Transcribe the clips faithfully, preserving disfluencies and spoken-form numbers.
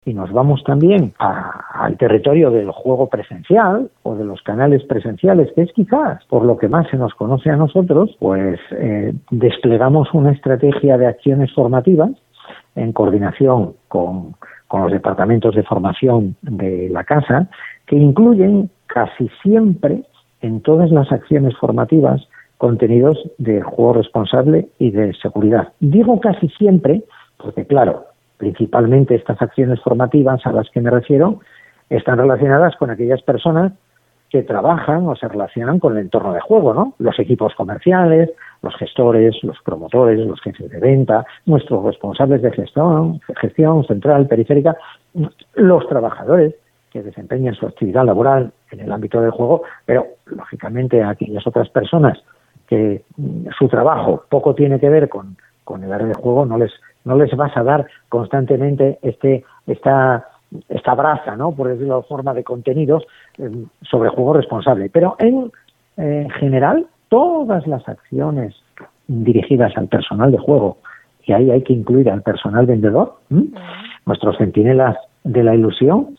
y nos vamos también a, al territorio del juego presencial o de los canales presenciales, que es quizás por lo que más se nos conoce a nosotros, pues eh, desplegamos una estrategia de acciones formativas en coordinación con, con los departamentos de formación de la casa, que incluyen casi siempre en todas las acciones formativas contenidos de juego responsable y de seguridad. Digo casi siempre porque, claro, principalmente estas acciones formativas a las que me refiero están relacionadas con aquellas personas que trabajan o se relacionan con el entorno de juego, ¿no? Los equipos comerciales, los gestores, los promotores, los jefes de venta, nuestros responsables de gestión, gestión central, periférica, los trabajadores que desempeñan su actividad laboral en el ámbito del juego, pero lógicamente aquellas otras personas que su trabajo poco tiene que ver con, con el área de juego, no les no les vas a dar constantemente este esta esta brasa, ¿no?, por decirlo de forma, de contenidos eh, sobre juego responsable. Pero en eh, general, todas las acciones dirigidas al personal de juego, y ahí hay que incluir al personal vendedor, ¿m? Nuestros centinelas de la ilusión,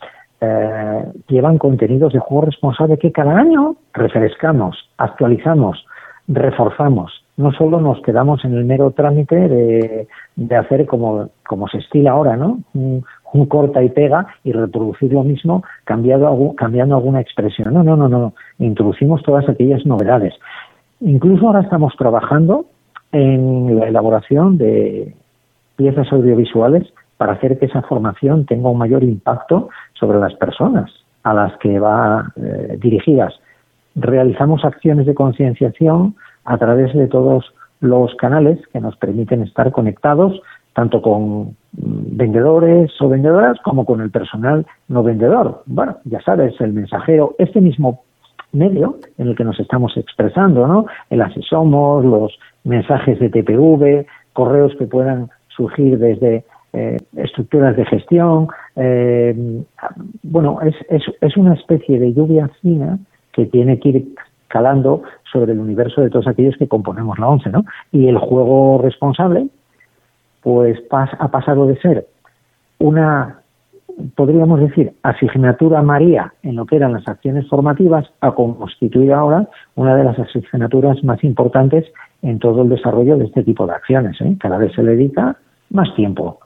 eh, llevan contenidos de juego responsable que cada año refrescamos, actualizamos, reforzamos. No solo nos quedamos en el mero trámite de, de hacer como, como se estila ahora, ¿no?, un, un corta y pega y reproducir lo mismo cambiando, cambiando alguna expresión. No, no, no, no. Introducimos todas aquellas novedades. Incluso ahora estamos trabajando en la elaboración de piezas audiovisuales para hacer que esa formación tenga un mayor impacto sobre las personas a las que va eh, dirigidas. Realizamos acciones de concienciación a través de todos los canales que nos permiten estar conectados, tanto con vendedores o vendedoras como con el personal no vendedor. Bueno, ya sabes, el mensajero, este mismo medio en el que nos estamos expresando, ¿no?, el así somos, los mensajes de T P V, correos que puedan surgir desde eh, estructuras de gestión. Eh, bueno, es, es, es una especie de lluvia fina que tiene que ir calando sobre el universo de todos aquellos que componemos la ONCE, ¿no? Y el juego responsable, pues pas, ha pasado de ser una, podríamos decir, asignatura María en lo que eran las acciones formativas, a constituir ahora una de las asignaturas más importantes en todo el desarrollo de este tipo de acciones, ¿eh? Cada vez se le dedica más tiempo